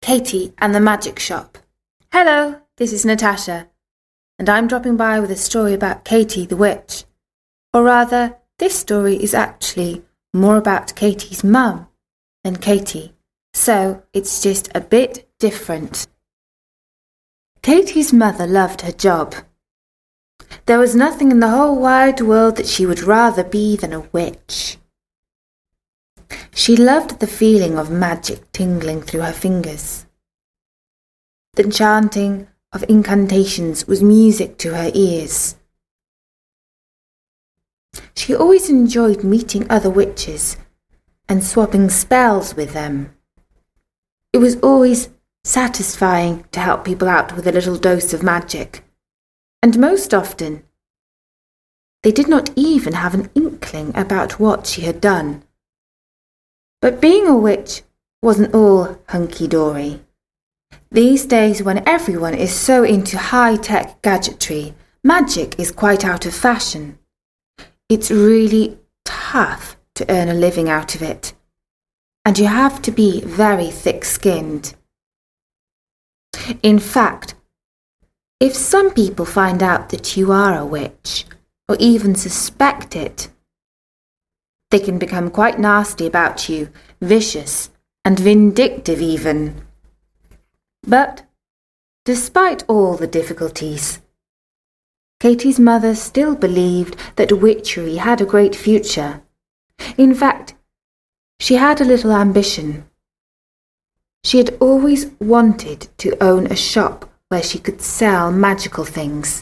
Katie and the Magic Shop. Hello, this is Natasha, and I'm dropping by with a story about Katie the Witch. Or rather, this story is actually more about Katie's mum than Katie, so it's just a bit different. Katie's mother loved her job. There was nothing in the whole wide world that she would rather be than a witch. She loved the feeling of magic tingling through her fingers. The chanting of incantations was music to her ears. She always enjoyed meeting other witches and swapping spells with them. It was always satisfying to help people out with a little dose of magic, and most often they did not even have an inkling about what she had done. But being a witch wasn't all hunky-dory. These days, when everyone is so into high-tech gadgetry, magic is quite out of fashion. It's really tough to earn a living out of it, and you have to be very thick-skinned. In fact, if some people find out that you are a witch, or even suspect it, they can become quite nasty about you, vicious and vindictive even. But, despite all the difficulties, Katie's mother still believed that witchery had a great future. In fact, she had a little ambition. She had always wanted to own a shop where she could sell magical things.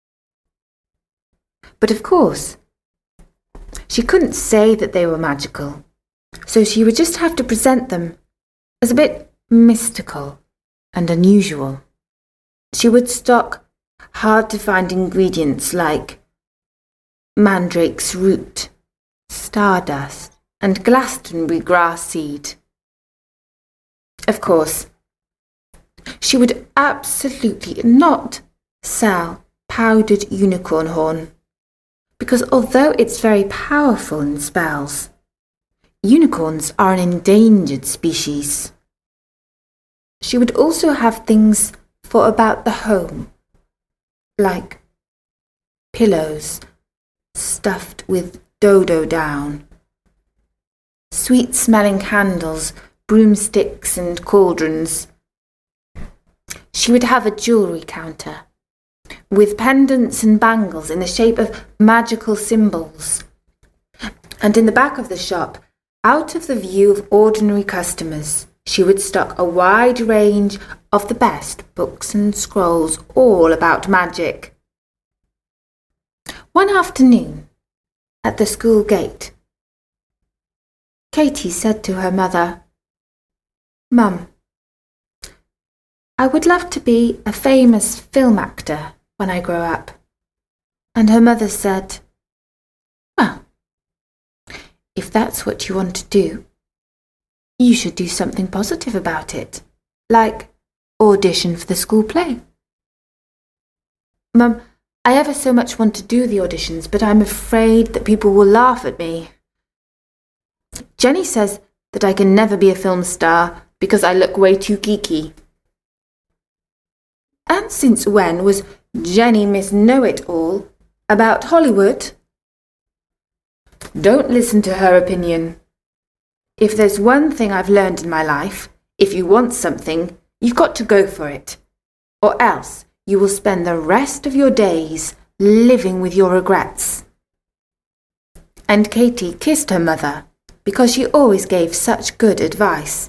But of course, she couldn't say that they were magical, so she would just have to present them as a bit mystical and unusual. She would stock hard-to-find ingredients like mandrake's root, stardust, and Glastonbury grass seed. Of course, she would absolutely not sell powdered unicorn horn, because although it's very powerful in spells, unicorns are an endangered species. She would also have things for about the home, like pillows stuffed with dodo down, sweet-smelling candles, broomsticks and cauldrons. She would have a jewellery counter with pendants and bangles in the shape of magical symbols. And in the back of the shop, out of the view of ordinary customers, she would stock a wide range of the best books and scrolls all about magic. One afternoon, at the school gate, Katie said to her mother, "Mum, I would love to be a famous film actor when I grow up." And her mother said, "Well, if that's what you want to do, you should do something positive about it, like audition for the school play." "Mum, I ever so much want to do the auditions, but I'm afraid that people will laugh at me. Jenny says that I can never be a film star because I look way too geeky." And since when was Jenny Miss Know-It-All about Hollywood? Don't listen to her opinion. If there's one thing I've learned in my life, if you want something, you've got to go for it, or else you will spend the rest of your days living with your regrets. And Katie kissed her mother because she always gave such good advice.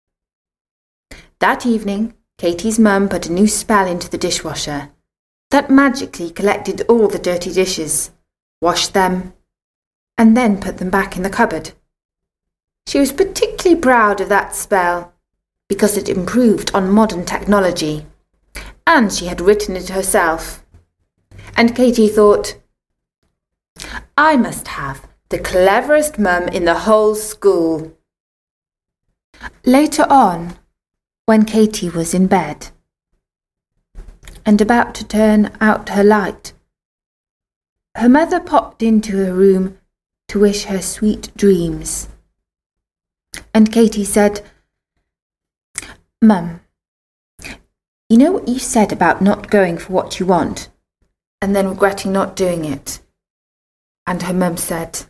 That evening, Katie's mum put a new spell into the dishwasher that magically collected all the dirty dishes, washed them, and then put them back in the cupboard. She was particularly proud of that spell because it improved on modern technology, and she had written it herself. And Katie thought, "I must have the cleverest mum in the whole school." Later on, when Katie was in bed and about to turn out her light, her mother popped into her room to wish her sweet dreams. And Katie said, Mum, you know what you said about not going for what you want, and then regretting not doing it? And her mum said,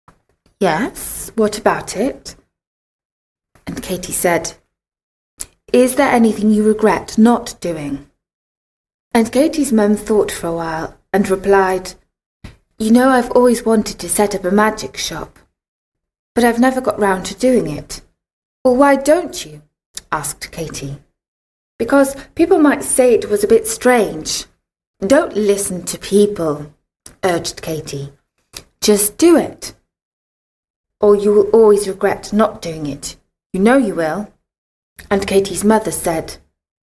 Yes, what about it? And Katy said, Is there anything you regret not doing? And Katy's mum thought for a while and replied, You know, I've always wanted to set up a magic shop, but I've never got round to doing it. Well, why don't you? Asked Katy. Because people might say it was a bit strange. Don't listen to people, urged Katy. Just do it. Or you will always regret not doing it. You know you will. And Katy's mother said,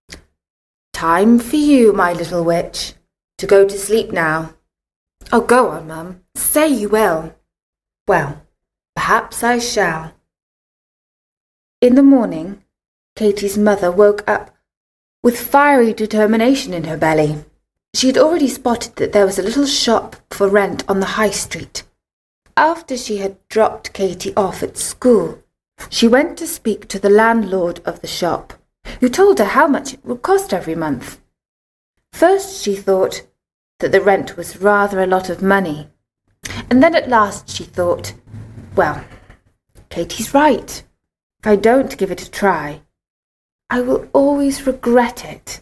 Time for you, my little witch, to go to sleep now. Oh, go on, Mum. Say you will. Well, perhaps I shall. In the morning, Katy's mother woke up with fiery determination in her belly. She had already spotted that there was a little shop for rent on the high street. After she had dropped Katy off at school, she went to speak to the landlord of the shop, who told her how much it would cost every month. First she thought that the rent was rather a lot of money, and then at last she thought, well, Katy's right. If I don't give it a try, I will always regret it.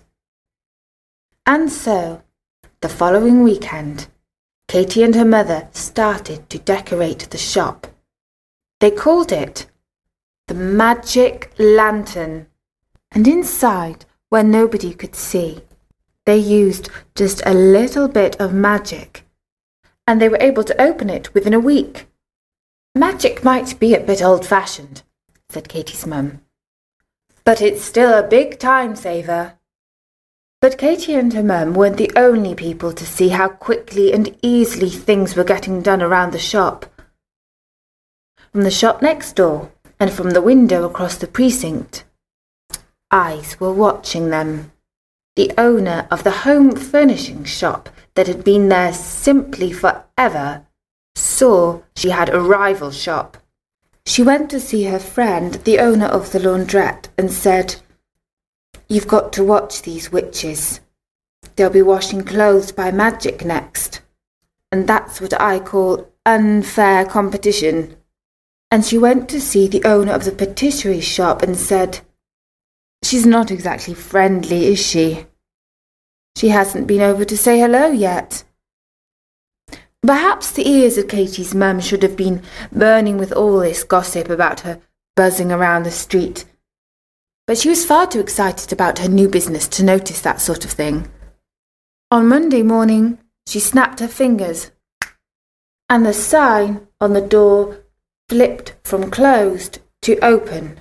And so, the following weekend, Katy and her mother started to decorate the shop. They called it the Magic Lantern, and inside, where nobody could see, they used just a little bit of magic, and they were able to open it within a week. Magic might be a bit old-fashioned, said Katy's mum, but it's still a big time saver. But Katy and her mum weren't the only people to see how quickly and easily things were getting done around the shop. From the shop next door and from the window across the precinct, eyes were watching them. The owner of the home furnishing shop that had been there simply forever saw she had a rival shop. She went to see her friend, the owner of the laundrette, and said, You've got to watch these witches. They'll be washing clothes by magic next. And that's what I call unfair competition. And she went to see the owner of the patisserie shop and said, She's not exactly friendly, is she? She hasn't been over to say hello yet. Perhaps the ears of Katy's mum should have been burning with all this gossip about her buzzing around the street. But she was far too excited about her new business to notice that sort of thing. On Monday morning, she snapped her fingers, and the sign on the door flipped from closed to open.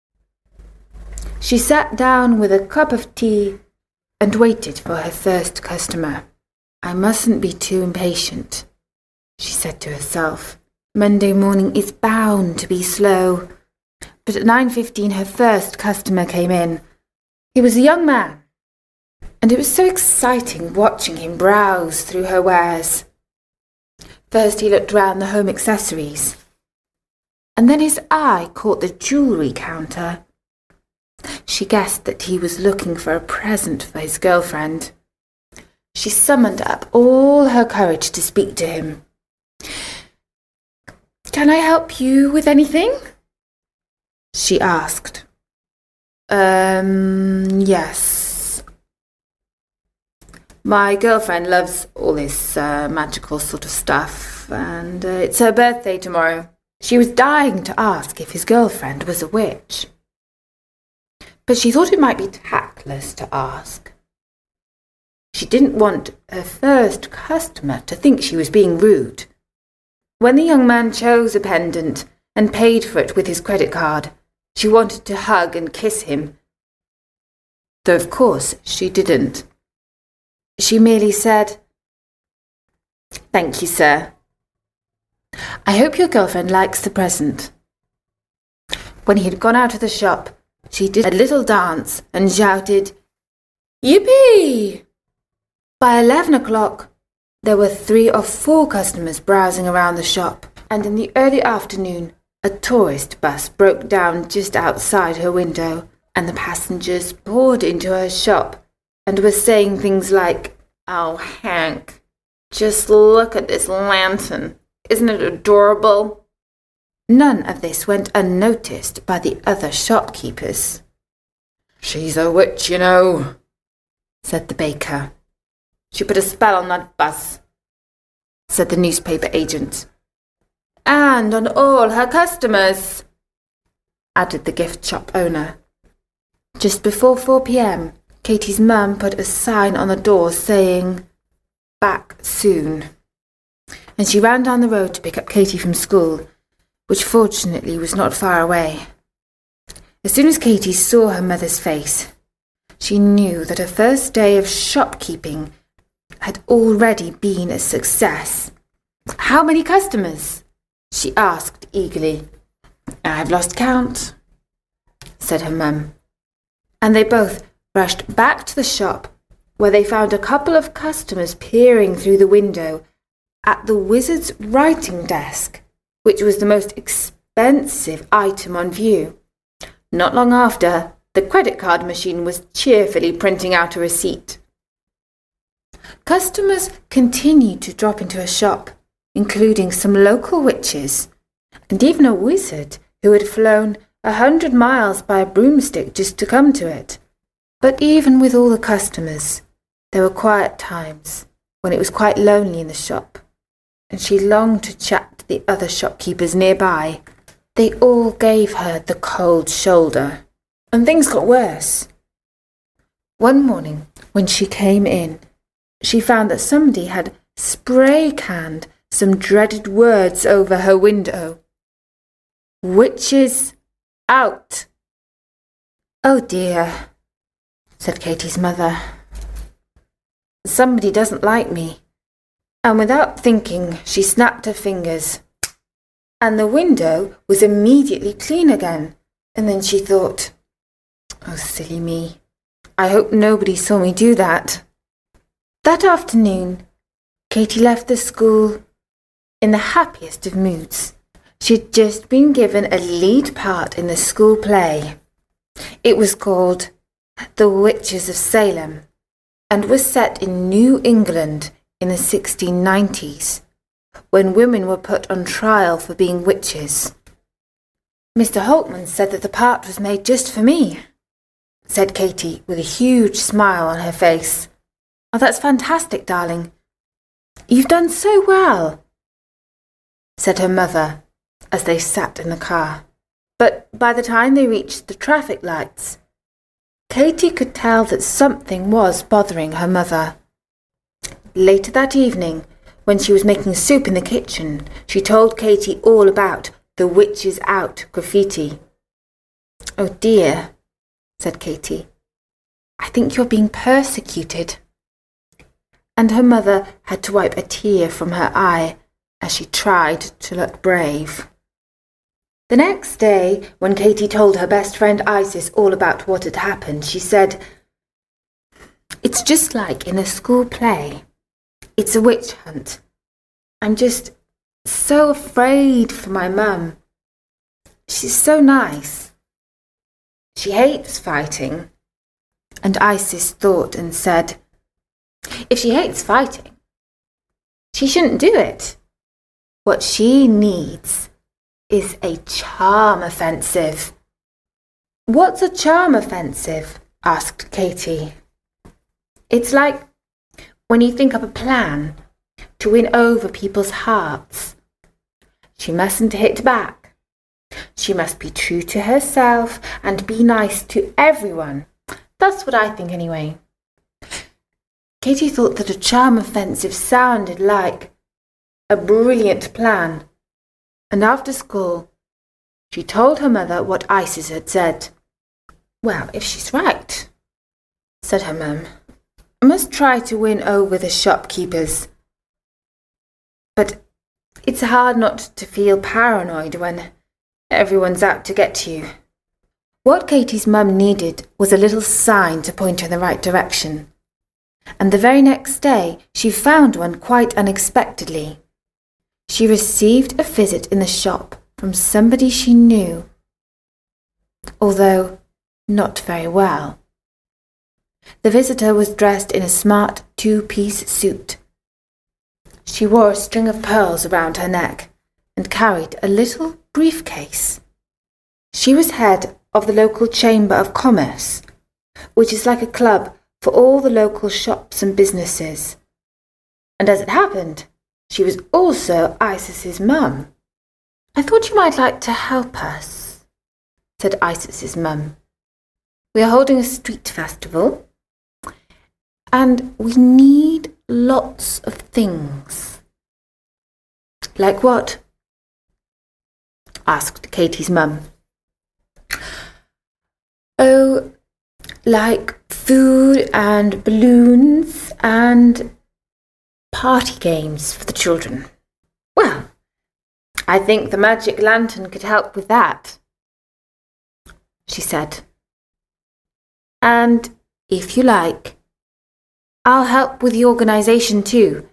She sat down with a cup of tea and waited for her first customer. I mustn't be too impatient, she said to herself. Monday morning is bound to be slow. But at 9:15 her first customer came in. He was a young man, and it was so exciting watching him browse through her wares. First he looked round the home accessories, and then his eye caught the jewellery counter. She guessed that he was looking for a present for his girlfriend. She summoned up all her courage to speak to him. "Can I help you with anything?" she asked. Yes. My girlfriend loves all this magical sort of stuff, and it's her birthday tomorrow. She was dying to ask if his girlfriend was a witch, but she thought it might be tactless to ask. She didn't want her first customer to think she was being rude. When the young man chose a pendant and paid for it with his credit card, she wanted to hug and kiss him, though of course she didn't. She merely said, "Thank you, sir. I hope your girlfriend likes the present." When he had gone out of the shop, she did a little dance and shouted, "Yippee!" By 11 o'clock, there were 3 or 4 customers browsing around the shop, and in the early afternoon, a tourist bus broke down just outside her window. and the passengers poured into her shop and were saying things like, "Oh, Hank, just look at this lantern. Isn't it adorable?" None of this went unnoticed by the other shopkeepers. "She's a witch, you know," said the baker. "She put a spell on that bus," said the newspaper agent. "And on all her customers," added the gift shop owner. Just before 4 p.m, Katie's mum put a sign on the door saying, "Back soon," and she ran down the road to pick up Katie from school, which fortunately was not far away. As soon as Katie saw her mother's face, she knew that her first day of shopkeeping had already been a success. "How many customers?" she asked eagerly. "I've lost count," said her mum. And they both rushed back to the shop, where they found a couple of customers peering through the window at the wizard's writing desk, which was the most expensive item on view. Not long after, the credit card machine was cheerfully printing out a receipt. Customers continued to drop into her shop, including some local witches, and even a wizard who had flown 100 miles by a broomstick just to come to it. But even with all the customers, there were quiet times when it was quite lonely in the shop, and she longed to chat to the other shopkeepers nearby. They all gave her the cold shoulder, and things got worse. One morning, when she came in, she found that somebody had spray-canned some dreaded words over her window. "Witches out!" "Oh dear," said Katie's mother. "Somebody doesn't like me." And without thinking, she snapped her fingers, and the window was immediately clean again. And then she thought, "Oh, silly me. I hope nobody saw me do that." That afternoon, Katie left the school in the happiest of moods. She had just been given a lead part in the school play. It was called The Witches of Salem and was set in New England in the 1690s, when women were put on trial for being witches. "Mr. Holtman said that the part was made just for me," said Katie with a huge smile on her face. "Oh, that's fantastic, darling. You've done so well," said her mother as they sat in the car. But by the time they reached the traffic lights, Katie could tell that something was bothering her mother. Later that evening, when she was making soup in the kitchen, she told Katie all about the Witches Out graffiti. "Oh dear," said Katie. "I think you're being persecuted." And her mother had to wipe a tear from her eye as she tried to look brave. The next day, when Katie told her best friend Isis all about what had happened, she said, "It's just like in a school play. It's a witch hunt. I'm just so afraid for my mum. She's so nice. She hates fighting." And Isis thought and said, "If she hates fighting, she shouldn't do it. What she needs is a charm offensive." "What's a charm offensive?" asked Katie. "It's like when you think up a plan to win over people's hearts. She mustn't hit back. She must be true to herself and be nice to everyone. That's what I think anyway." Katie thought that a charm offensive sounded like a brilliant plan, and after school, she told her mother what Isis had said. "Well, if she's right," said her mum, "I must try to win over the shopkeepers. But it's hard not to feel paranoid when everyone's out to get you." What Katie's mum needed was a little sign to point her in the right direction, and the very next day she found one quite unexpectedly. She received a visit in the shop from somebody she knew, although not very well. The visitor was dressed in a smart two-piece suit. She wore a string of pearls around her neck and carried a little briefcase. She was head of the local Chamber of Commerce, which is like a club for all the local shops and businesses. And as it happened, she was also Isis's mum. "I thought you might like to help us," said Isis's mum. "We are holding a street festival, and we need lots of things." "Like what?" asked Katie's mum. "Oh, like food and balloons and party games for the children." "Well, I think the magic lantern could help with that," she said. "And if you like, I'll help with the organisation too."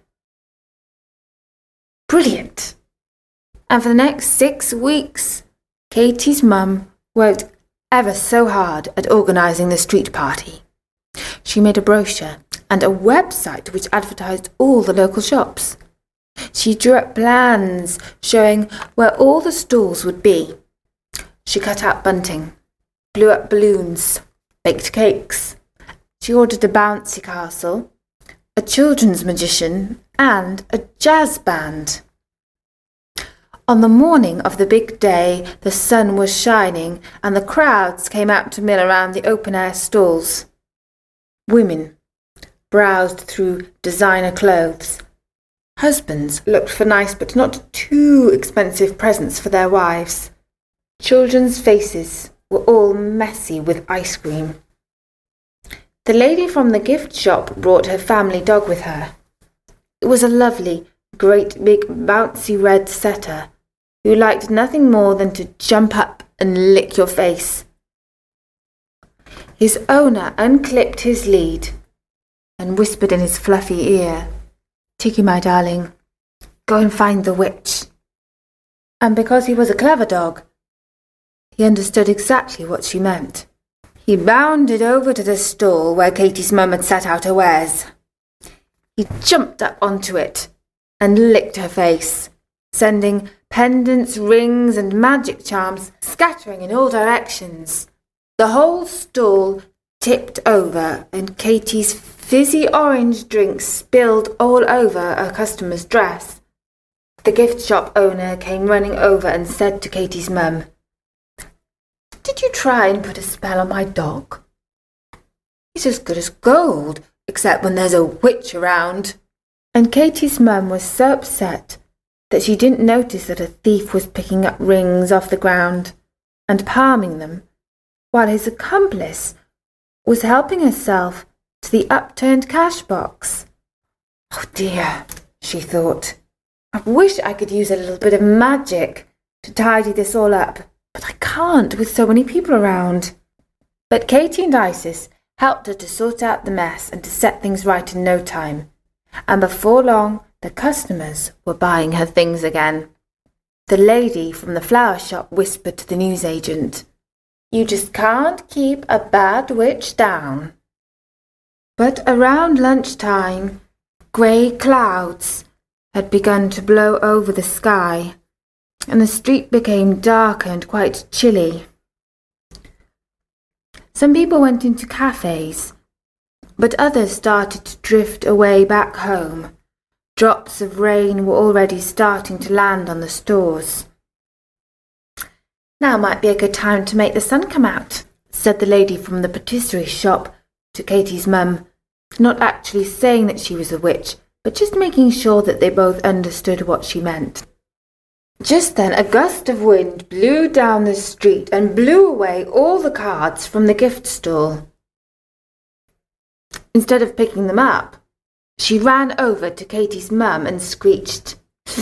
Brilliant! And for the next 6 weeks, Katie's mum worked ever so hard at organising the street party. She made a brochure and a website which advertised all the local shops. She drew up plans showing where all the stalls would be. She cut out bunting, blew up balloons, baked cakes. She ordered a bouncy castle, a children's magician, and a jazz band. On the morning of the big day, the sun was shining and the crowds came out to mill around the open-air stalls. Women browsed through designer clothes. Husbands looked for nice but not too expensive presents for their wives. Children's faces were all messy with ice cream. The lady from the gift shop brought her family dog with her. It was a lovely, great big bouncy red setter who liked nothing more than to jump up and lick your face. His owner unclipped his lead and whispered in his fluffy ear, "Tiki, my darling, go and find the witch." And because he was a clever dog, he understood exactly what she meant. He bounded over to the stall where Katie's mum had set out her wares. He jumped up onto it and licked her face, sending pendants, rings, and magic charms scattering in all directions. The whole stall tipped over, and Katie's fizzy orange drink spilled all over her customer's dress. The gift shop owner came running over and said to Katie's mum, "Did you try and put a spell on my dog? He's as good as gold, except when there's a witch around." And Katie's mum was so upset that she didn't notice that a thief was picking up rings off the ground and palming them, while his accomplice was helping herself to the upturned cash box. "Oh dear," she thought. "I wish I could use a little bit of magic to tidy this all up, but I can't with so many people around." But Katie and Isis helped her to sort out the mess and to set things right in no time, and before long the customers were buying her things again. The lady from the flower shop whispered to the newsagent, "You just can't keep a bad witch down." But around lunchtime, grey clouds had begun to blow over the sky, and the street became darker and quite chilly. Some people went into cafes, but others started to drift away back home. Drops of rain were already starting to land on the stores. "Now might be a good time to make the sun come out," said the lady from the patisserie shop to Katie's mum, not actually saying that she was a witch, but just making sure that they both understood what she meant. Just then a gust of wind blew down the street and blew away all the cards from the gift stall. Instead of picking them up, she ran over to Katie's mum and screeched,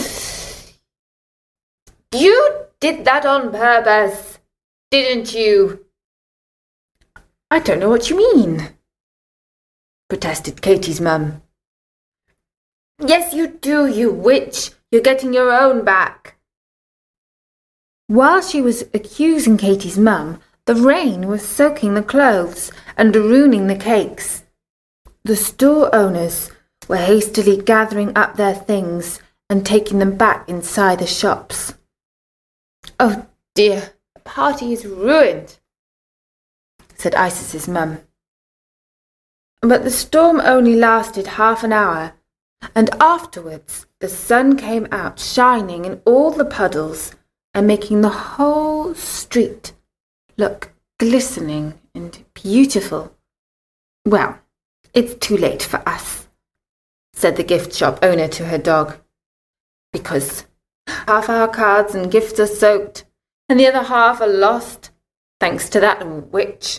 "You did that on purpose, didn't you?" "I don't know what you mean," protested Katie's mum. "Yes, you do, you witch. You're getting your own back." While she was accusing Katie's mum, The rain was soaking the clothes and ruining the cakes. The store owners were hastily gathering up their things and taking them back inside the shops. "Oh dear, the party is ruined," said Isis's mum. But the storm only lasted half an hour, and afterwards the sun came out shining in all the puddles and making the whole street look glistening and beautiful. "Well, it's too late for us," said the gift shop owner to her dog, "because half our cards and gifts are soaked and the other half are lost, thanks to that witch."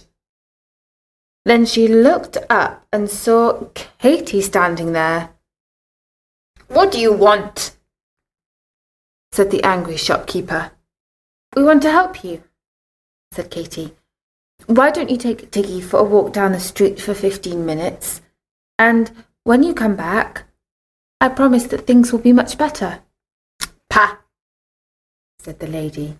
Then she looked up and saw Katy standing there. "What do you want?" said the angry shopkeeper. "We want to help you," said Katy. "Why don't you take Tiggy for a walk down the street for 15 minutes, and when you come back, I promise that things will be much better." "Pah!" said the lady.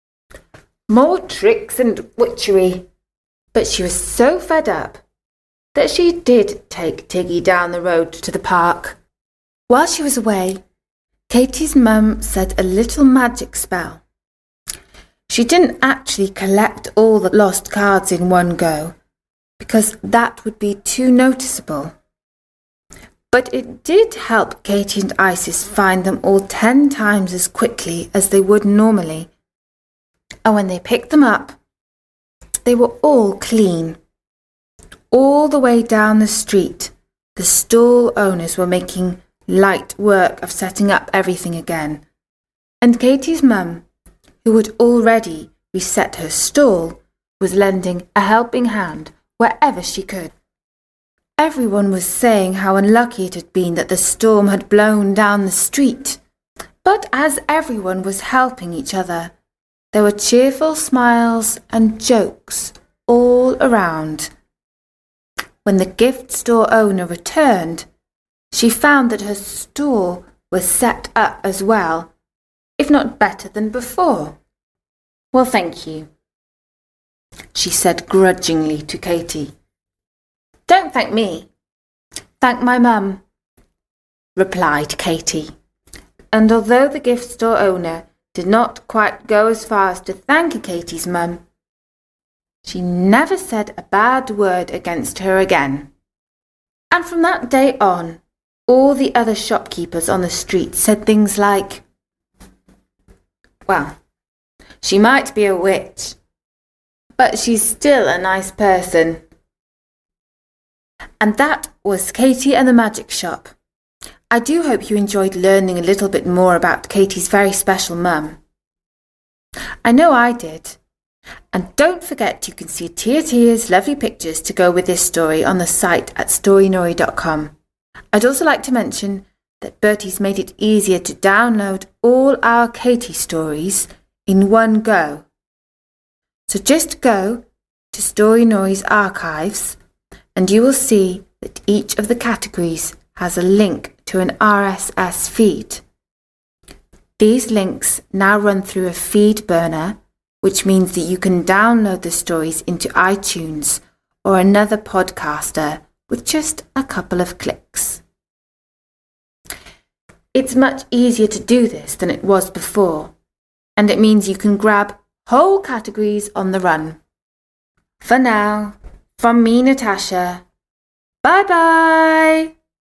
"More tricks and witchery." But she was so fed up that she did take Tiggy down the road to the park. While she was away, Katy's mum said a little magic spell. She didn't actually collect all the lost cards in one go, because that would be too noticeable. But it did help Katy and Isis find them all 10 times as quickly as they would normally. And when they picked them up, they were all clean. All the way down the street, the stall owners were making light work of setting up everything again. And Katy's mum, who had already reset her stall, was lending a helping hand wherever she could. Everyone was saying how unlucky it had been that the storm had blown down the street. But as everyone was helping each other, there were cheerful smiles and jokes all around. When the gift store owner returned, she found that her store was set up as well, if not better than before. "Well, thank you," she said grudgingly to Katy. "Don't thank me. Thank my mum," replied Katy. And although the gift store owner did not quite go as far as to thank Katy's mum, she never said a bad word against her again. And from that day on, all the other shopkeepers on the street said things like, "Well, she might be a witch, but she's still a nice person." And that was Katy and the Magic Shop. I do hope you enjoyed learning a little bit more about Katy's very special mum. I know I did. And don't forget you can see Tia's lovely pictures to go with this story on the site at storynori.com. I'd also like to mention that Bertie's made it easier to download all our Katy stories in one go. So just go to Storynori's archives and you will see that each of the categories has a link to an RSS feed. These links now run through a feed burner, which means that you can download the stories into iTunes or another podcaster with just a couple of clicks. It's much easier to do this than it was before, and it means you can grab whole categories on the run. For now, from me, Natasha, bye-bye!